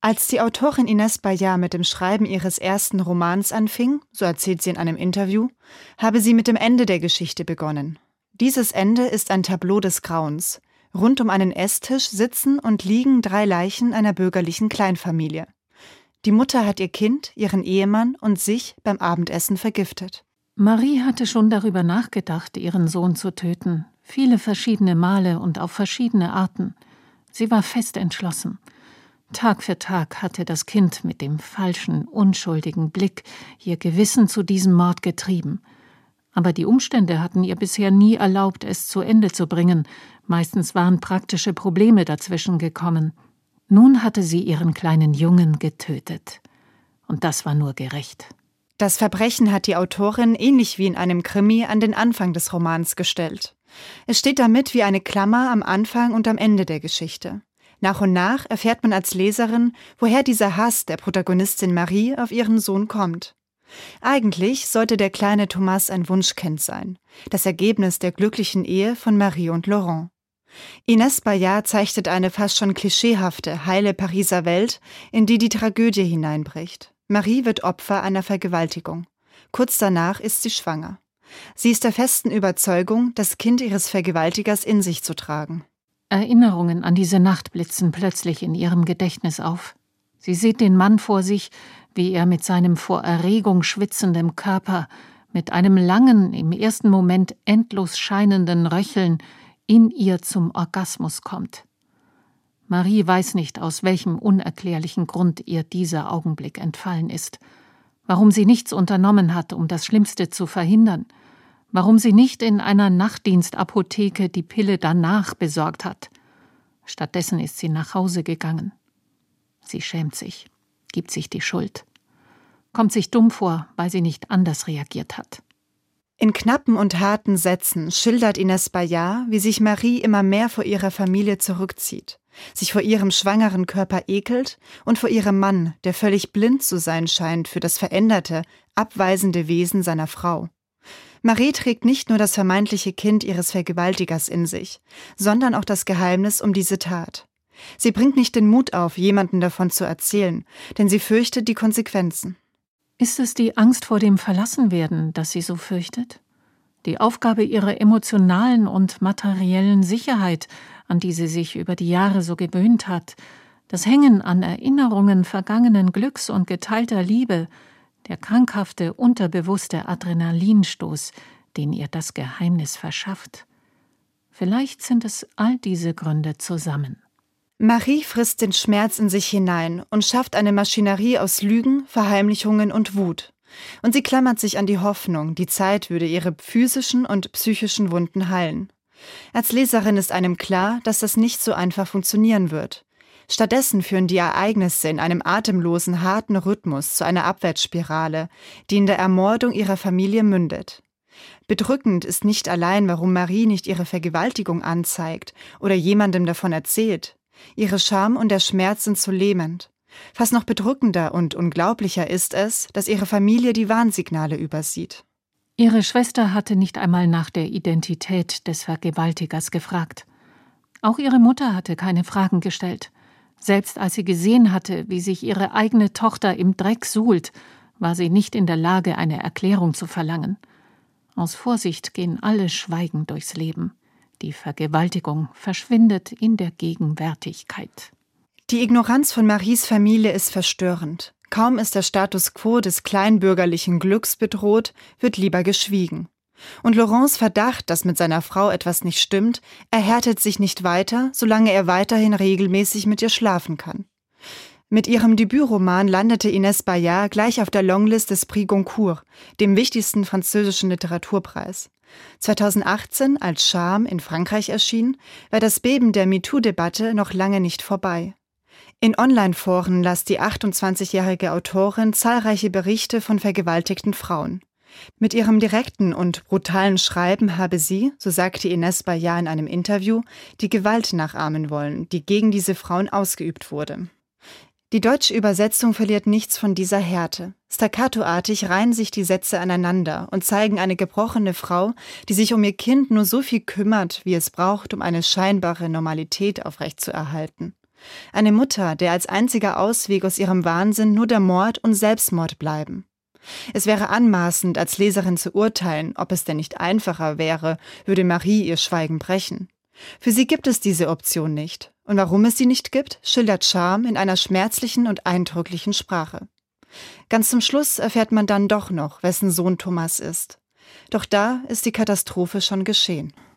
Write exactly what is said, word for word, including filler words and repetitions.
Als die Autorin Inés Bayard mit dem Schreiben ihres ersten Romans anfing, so erzählt sie in einem Interview, habe sie mit dem Ende der Geschichte begonnen. Dieses Ende ist ein Tableau des Grauens. Rund um einen Esstisch sitzen und liegen drei Leichen einer bürgerlichen Kleinfamilie. Die Mutter hat ihr Kind, ihren Ehemann und sich beim Abendessen vergiftet. Marie hatte schon darüber nachgedacht, ihren Sohn zu töten. Viele verschiedene Male und auf verschiedene Arten. Sie war fest entschlossen. Tag für Tag hatte das Kind mit dem falschen, unschuldigen Blick ihr Gewissen zu diesem Mord getrieben. Aber die Umstände hatten ihr bisher nie erlaubt, es zu Ende zu bringen. Meistens waren praktische Probleme dazwischen gekommen. Nun hatte sie ihren kleinen Jungen getötet. Und das war nur gerecht. Das Verbrechen hat die Autorin ähnlich wie in einem Krimi an den Anfang des Romans gestellt. Es steht damit wie eine Klammer am Anfang und am Ende der Geschichte. Nach und nach erfährt man als Leserin, woher dieser Hass der Protagonistin Marie auf ihren Sohn kommt. Eigentlich sollte der kleine Thomas ein Wunschkind sein, das Ergebnis der glücklichen Ehe von Marie und Laurent. Inés Bayard zeichnet eine fast schon klischeehafte, heile Pariser Welt, in die die Tragödie hineinbricht. Marie wird Opfer einer Vergewaltigung. Kurz danach ist sie schwanger. Sie ist der festen Überzeugung, das Kind ihres Vergewaltigers in sich zu tragen. Erinnerungen an diese Nacht blitzen plötzlich in ihrem Gedächtnis auf. Sie sieht den Mann vor sich, wie er mit seinem vor Erregung schwitzenden Körper, mit einem langen, im ersten Moment endlos scheinenden Röcheln in ihr zum Orgasmus kommt. Marie weiß nicht, aus welchem unerklärlichen Grund ihr dieser Augenblick entfallen ist. Warum sie nichts unternommen hat, um das Schlimmste zu verhindern. Warum sie nicht in einer Nachtdienstapotheke die Pille danach besorgt hat. Stattdessen ist sie nach Hause gegangen. Sie schämt sich, gibt sich die Schuld. Kommt sich dumm vor, weil sie nicht anders reagiert hat. In knappen und harten Sätzen schildert Inés Bayard, wie sich Marie immer mehr vor ihrer Familie zurückzieht, sich vor ihrem schwangeren Körper ekelt und vor ihrem Mann, der völlig blind zu sein scheint für das veränderte, abweisende Wesen seiner Frau. Marie trägt nicht nur das vermeintliche Kind ihres Vergewaltigers in sich, sondern auch das Geheimnis um diese Tat. Sie bringt nicht den Mut auf, jemandem davon zu erzählen, denn sie fürchtet die Konsequenzen. Ist es die Angst vor dem Verlassenwerden, das sie so fürchtet? Die Aufgabe ihrer emotionalen und materiellen Sicherheit, an die sie sich über die Jahre so gewöhnt hat, das Hängen an Erinnerungen vergangenen Glücks und geteilter Liebe, der krankhafte, unterbewusste Adrenalinstoß, den ihr das Geheimnis verschafft. Vielleicht sind es all diese Gründe zusammen. Marie frisst den Schmerz in sich hinein und schafft eine Maschinerie aus Lügen, Verheimlichungen und Wut. Und sie klammert sich an die Hoffnung, die Zeit würde ihre physischen und psychischen Wunden heilen. Als Leserin ist einem klar, dass das nicht so einfach funktionieren wird. Stattdessen führen die Ereignisse in einem atemlosen, harten Rhythmus zu einer Abwärtsspirale, die in der Ermordung ihrer Familie mündet. Bedrückend ist nicht allein, warum Marie nicht ihre Vergewaltigung anzeigt oder jemandem davon erzählt. Ihre Scham und der Schmerz sind zu lähmend. Fast noch bedrückender und unglaublicher ist es, dass ihre Familie die Warnsignale übersieht. Ihre Schwester hatte nicht einmal nach der Identität des Vergewaltigers gefragt. Auch ihre Mutter hatte keine Fragen gestellt. Selbst als sie gesehen hatte, wie sich ihre eigene Tochter im Dreck suhlt, war sie nicht in der Lage, eine Erklärung zu verlangen. Aus Vorsicht gehen alle schweigend durchs Leben. Die Vergewaltigung verschwindet in der Gegenwärtigkeit. Die Ignoranz von Maries Familie ist verstörend. Kaum ist der Status quo des kleinbürgerlichen Glücks bedroht, wird lieber geschwiegen. Und Laurents Verdacht, dass mit seiner Frau etwas nicht stimmt, erhärtet sich nicht weiter, solange er weiterhin regelmäßig mit ihr schlafen kann. Mit ihrem Debütroman landete Inés Bayard gleich auf der Longlist des Prix Goncourt, dem wichtigsten französischen Literaturpreis. zweitausendachtzehn, als Charme in Frankreich erschien, war das Beben der MeToo-Debatte noch lange nicht vorbei. In Online-Foren las die achtundzwanzigjährige Autorin zahlreiche Berichte von vergewaltigten Frauen. Mit ihrem direkten und brutalen Schreiben habe sie, so sagte Inés Bayard in einem Interview, die Gewalt nachahmen wollen, die gegen diese Frauen ausgeübt wurde. Die deutsche Übersetzung verliert nichts von dieser Härte. Staccatoartig reihen sich die Sätze aneinander und zeigen eine gebrochene Frau, die sich um ihr Kind nur so viel kümmert, wie es braucht, um eine scheinbare Normalität aufrechtzuerhalten. Eine Mutter, der als einziger Ausweg aus ihrem Wahnsinn nur der Mord und Selbstmord bleiben. Es wäre anmaßend, als Leserin zu urteilen, ob es denn nicht einfacher wäre, würde Marie ihr Schweigen brechen. Für sie gibt es diese Option nicht. Und warum es sie nicht gibt, schildert Charme in einer schmerzlichen und eindrücklichen Sprache. Ganz zum Schluss erfährt man dann doch noch, wessen Sohn Thomas ist. Doch da ist die Katastrophe schon geschehen.